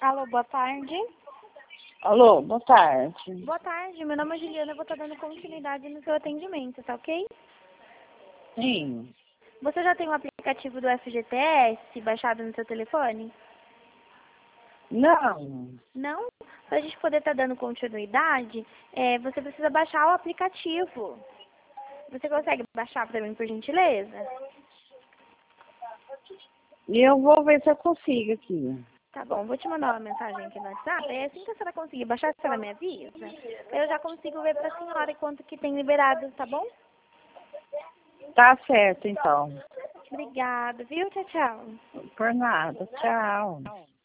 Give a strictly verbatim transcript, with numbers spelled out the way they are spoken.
Alô, boa tarde. Alô, boa tarde. Boa tarde, meu nome é Juliana, eu vou estar dando continuidade no seu atendimento, tá ok? Sim. Você já tem o aplicativo do F G T S baixado no seu telefone? Não. Não? Para a gente poder estar dando continuidade, é, você precisa baixar o aplicativo. Você consegue baixar para mim, por gentileza? E eu vou ver se eu consigo aqui. Tá bom, vou te mandar uma mensagem aqui no WhatsApp. É assim que a senhora conseguir baixar, a senhora me avisa. Eu já consigo ver para a senhora quanto que tem liberado, tá bom? Tá certo, então. Obrigada, viu? Tchau, tchau. Por nada. Tchau.